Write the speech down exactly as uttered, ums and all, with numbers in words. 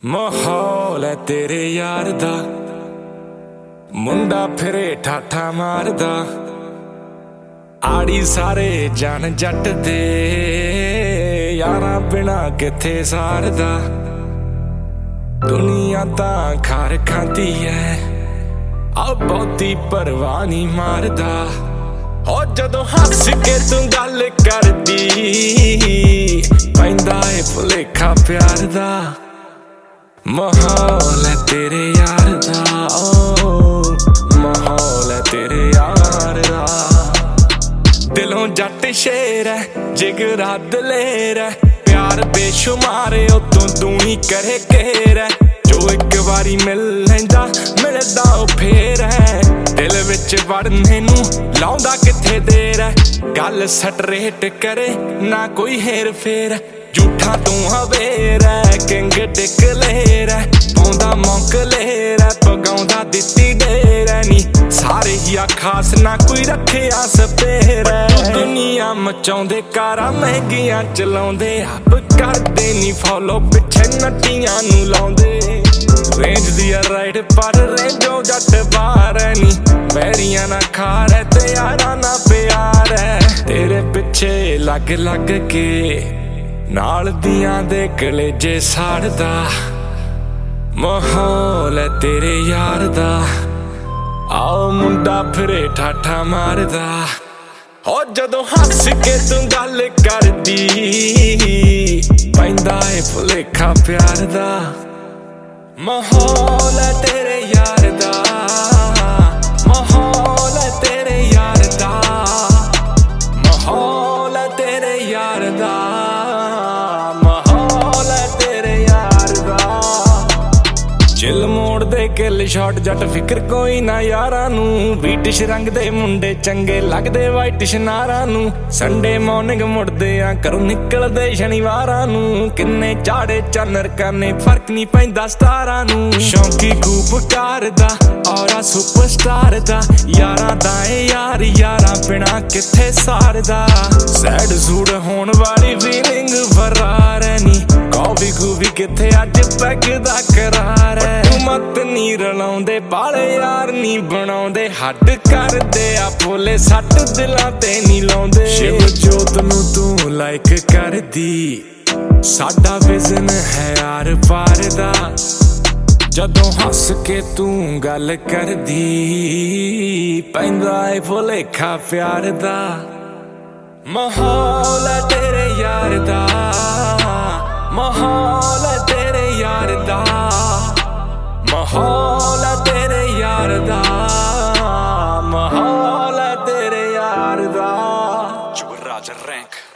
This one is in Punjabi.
ਮਾਹੌਲ ਹੈ ਤੇਰੇ ਯਾਰ ਦਾ, ਮੁੰਡਾ ਫਿਰੇ ਠਾਠਾ ਮਾਰਦਾ। ਆੜੀ ਸਾਰੇ ਜਾਣ ਜੱਟ ਦੇ, ਯਾਰਾਂ ਬਿਨਾ ਕਿੱਥੇ ਸਾਰਦਾ। ਦੁਨੀਆ ਤਾਂ ਖਾਰ ਖਾਂਦੀ ਐ, ਆ ਬਹੁਤੀ ਪਰਵਾਹ ਨਹੀਂ ਮਾਰਦਾ। ਹੋ ਜਦੋਂ ਹੱਸ ਕੇ ਤੂੰ ਗੱਲ ਕਰਦੀ, ਪੈਂਦਾ ਏ ਭੁਲੇਖਾ ਪਿਆਰ ਦਾ। ਮਾਹੌਲ ਹੈ ਤੇਰੇ ਯਾਰ ਦਾ, ਓ ਮਾਹੌਲ ਹੈ ਤੇਰੇ ਯਾਰ ਦਾ। ਦਿਲੋਂ ਜੱਟ ਸ਼ੇਰ ਹੈ, ਜਿਗਰਾ ਦਲੇਰ ਹੈ, ਪਿਆਰ ਬੇਸ਼ੁਮਾਰ ਉਤੋਂ ਦੂਣੀ ਕਰੇ ਘੇਰ ਹੈ। ਜੋ ਇੱਕ ਵਾਰੀ ਮਿਲ ਲੈਂਦਾ ਮਿਲਦਾ ਉਹ ਫੇਰ ਹੈ, ਦਿਲ ਵਿੱਚ ਵੜਨੇ ਨੂੰ ਲਾਉਂਦਾ ਕਿੱਥੇ ਦੇਰ ਹੈ। ਗੱਲ ਸਟਰੇਟ ਕਰੇ ਨਾ ਕੋਈ ਹੇਰ ਫੇਰ, ਝੂਠਾ ਤੂੰ ਹਵੇਰ ਹੈ, ਕਿੰਗ ਡਿਕਲੇਰ ਹੈ, ਪਾਉਂਦਾ ਮੌਕਲੇਰ ਹੈ, ਪਗਾਉਂਦਾ ਦਿੱਤੀ ਢੇਰ ਹੈ। ਨੀ ਸਾਰੇ ਹੀ ਆ ਖਾਸ ਨਾ ਕੋਈ ਰੱਖਿਆ ਸਪੇਰ ਹੈ। ਦੁਨੀਆ ਮਚਾਉਂਦੇ ਕਾਰਾਂ ਮਹਿੰਗੀਆਂ ਚਲਾਉਂਦੇ, ਆਪ ਕਰਦੇ ਨੀ ਫੋਲੋ ਪਿੱਛੇ ਨੱਟੀਆਂ ਨੂੰ ਲਾਉਂਦੇ। ਰੇਂਜ ਦੀ ਆ ਰਾਈਡ ਪਰ ਰੇਂਜੋ ਜੱਟ ਬਾਹਰ ਹੈ। ਨੀ ਵੈਰੀਆਂ ਨਾ ਖਾਰ ਹੈ ਤੇ ਯਾਰਾਂ ਨਾ ਪਿਆਰ ਹੈ। ਤੇਰੇ ਪਿੱਛੇ ਲੱਗ ਲੱਗ ਕੇ ਨਾਲ ਦੀਆਂ ਦੇ ਕਲੇਜੇ ਸਾੜਦਾ। ਮਾਹੌਲ ਹੈ ਤੇਰੇ ਯਾਰ ਦਾ, ਆਓ ਮੁੰਡਾ ਫਿਰੇ ਠਾਠਾ ਮਾਰਦਾ। ਹੋ ਜਦੋਂ ਹੱਸ ਕੇ ਤੂੰ ਗੱਲ ਕਰਦੀ, ਪੈਂਦਾ ਏ ਭੁਲੇਖਾ ਪਿਆਰ ਦਾ। ਮਾਹੌਲ ਹੈ ਤੇਰੇ ਯਾਰ ਦਾ, ਮਾਹੌਲ ਹੈ ਤੇਰੇ ਯਾਰ ਦਾ, ਮਾਹੌਲ ਹੈ ਤੇਰੇ ਯਾਰ ਦਾ, ਮਾਹੌਲ ਹੈ ਤੇਰੇ ਯਾਰ ਦਾ। ਚਿੱਲ ਮੋੜ ਦੇ ਕਿੱਲ ਸ਼ਾਟ ਜੱਟ ਫਿਕਰ ਕੋਈ ਨਾ ਯਾਰਾਂ ਨੂੰ। ਬ੍ਰਿਟਿਸ਼ ਰੰਗ ਦੇ ਮੁੰਡੇ ਚੰਗੇ ਲੱਗਦੇ ਵਾਈਟ ਸ਼ਨਾਰਾਂ ਨੂੰ। ਸੰਡੇ ਮਾਰਨਿੰਗ ਮੁੜਦੇ ਆ ਘਰੋਂ ਨਿਕਲਦੇ ਸ਼ਨੀਵਾਰਾਂ ਨੂੰ। ਕਿੰਨੇ ਚਾੜੇ ਚਾਨਰ ਕਰਨੇ ਫਰਕ ਨਹੀਂ ਪੈਂਦਾ ਸਟਾਰਾਂ ਨੂੰ। ਸ਼ੌਂਕੀ ਖੂਬਕਾਰ ਦਾ ਔਰਾ ਸੁਪਰਸਟਾਰ ਦਾ, ਯਾਰਾਂ ਦਾ ਏ ਯਾਰ ਯਾਰਾਂ ਬਿਨਾ ਕਿੱਥੇ ਸਾਰਦਾ। ਸੈਡ ਸੂਡ ਹੋਣ ਵਾਲੀ ਫੀਲਿੰਗ ਫਰਾਰ ਹੈ। ਨੀ ਕੌਫੀ ਕੂਫੀ ਕਿੱਥੇ ਅੱਜ ਪੈਗ ਦਾ ਕਰਾਰ ਹੈ। ਮਤ ਨੀ ਰਲਾਉਂਦੇ ਬਾਲੇ ਯਾਰ ਨੀ ਬਣਾਉਂਦੇ, ਹੱਡ ਕਰਦੇ ਆ ਭੋਲੇ ਸੱਟ ਦਿਲਾਂ ਤੇ ਨੀ ਲਾਉਂਦੇ। ਸ਼ਿਵ ਜੋਤ ਨੂੰ ਤੂੰ ਲਾਈਕ ਕਰਦੀ, ਸਾਡਾ ਵਿਜ਼ਨ ਹੈ ਆਰ ਪਾਰ ਦਾ। ਜਦੋਂ ਹੱਸ ਕੇ ਤੂੰ ਗੱਲ ਕਰਦੀ, ਪੈਂਦਾ ਏ ਭੁਲੇਖਾ ਪਿਆਰ ਦਾ। ਮਾਹੌਲ ਹੈ ਤੇਰੇ ਯਾਰ ਦਾ, ਮਾਹੌਲ ਹੈ ਤੇਰੇ ਯਾਰ ਦਾ, ਮਾਹੌਲ ਹੈ ਤੇਰੇ ਯਾਰ ਦਾ, ਮਾਹੌਲ ਹੈ ਤੇਰੇ ਯਾਰ ਦਾ। Jugar Raja Rank